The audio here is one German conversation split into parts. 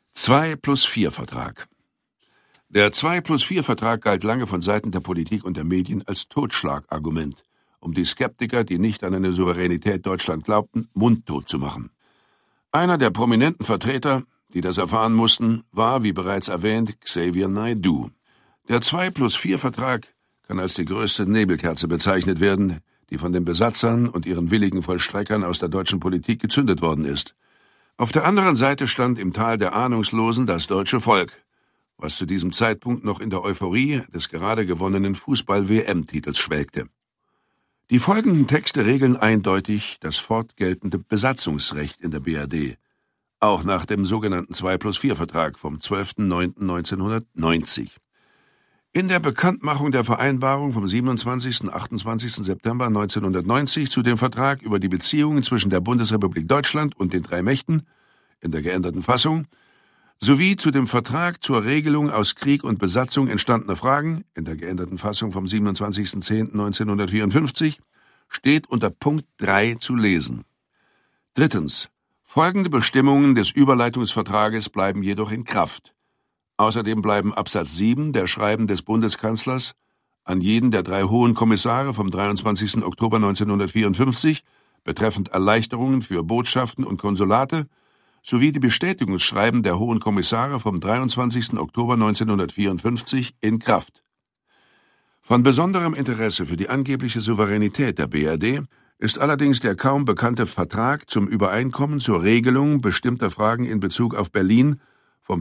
2+4-Vertrag. Der 2+4-Vertrag galt lange von Seiten der Politik und der Medien als Totschlagargument, um die Skeptiker, die nicht an eine Souveränität Deutschland glaubten, mundtot zu machen. Einer der prominenten Vertreter, die das erfahren mussten, war, wie bereits erwähnt, Xavier Naidoo. Der 2+4-Vertrag kann als die größte Nebelkerze bezeichnet werden, die von den Besatzern und ihren willigen Vollstreckern aus der deutschen Politik gezündet worden ist. Auf der anderen Seite stand im Tal der Ahnungslosen das deutsche Volk, was zu diesem Zeitpunkt noch in der Euphorie des gerade gewonnenen Fußball-WM-Titels schwelgte. Die folgenden Texte regeln eindeutig das fortgeltende Besatzungsrecht in der BRD, auch nach dem sogenannten 2+4-Vertrag vom 12.09.1990. In der Bekanntmachung der Vereinbarung vom 27. und 28. September 1990 zu dem Vertrag über die Beziehungen zwischen der Bundesrepublik Deutschland und den drei Mächten in der geänderten Fassung sowie zu dem Vertrag zur Regelung aus Krieg und Besatzung entstandener Fragen in der geänderten Fassung vom 27.10.1954 steht unter Punkt 3 zu lesen. Drittens. Folgende Bestimmungen des Überleitungsvertrages bleiben jedoch in Kraft. Außerdem bleiben Absatz 7 der Schreiben des Bundeskanzlers an jeden der drei Hohen Kommissare vom 23. Oktober 1954 betreffend Erleichterungen für Botschaften und Konsulate sowie die Bestätigungsschreiben der Hohen Kommissare vom 23. Oktober 1954 in Kraft. Von besonderem Interesse für die angebliche Souveränität der BRD ist allerdings der kaum bekannte Vertrag zum Übereinkommen zur Regelung bestimmter Fragen in Bezug auf Berlin vom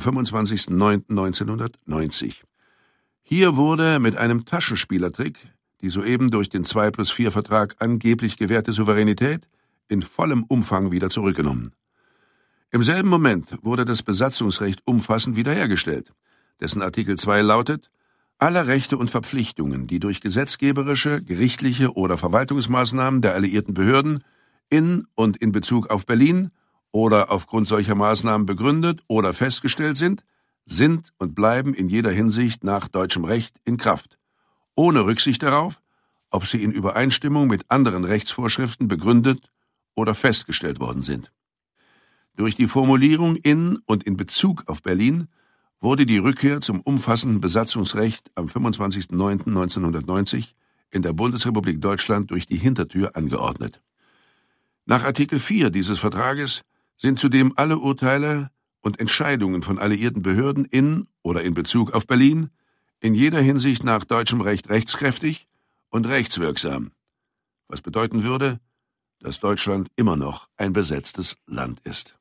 25.09.1990. Hier wurde mit einem Taschenspielertrick die soeben durch den 2+4-Vertrag angeblich gewährte Souveränität in vollem Umfang wieder zurückgenommen. Im selben Moment wurde das Besatzungsrecht umfassend wiederhergestellt, dessen Artikel 2 lautet: Alle Rechte und Verpflichtungen, die durch gesetzgeberische, gerichtliche oder Verwaltungsmaßnahmen der alliierten Behörden in und in Bezug auf Berlin oder aufgrund solcher Maßnahmen begründet oder festgestellt sind und bleiben in jeder Hinsicht nach deutschem Recht in Kraft, ohne Rücksicht darauf, ob sie in Übereinstimmung mit anderen Rechtsvorschriften begründet oder festgestellt worden sind. Durch die Formulierung in und in Bezug auf Berlin wurde die Rückkehr zum umfassenden Besatzungsrecht am 25.09.1990 in der Bundesrepublik Deutschland durch die Hintertür angeordnet. Nach Artikel 4 dieses Vertrages sind zudem alle Urteile und Entscheidungen von alliierten Behörden in oder in Bezug auf Berlin in jeder Hinsicht nach deutschem Recht rechtskräftig und rechtswirksam, was bedeuten würde, dass Deutschland immer noch ein besetztes Land ist.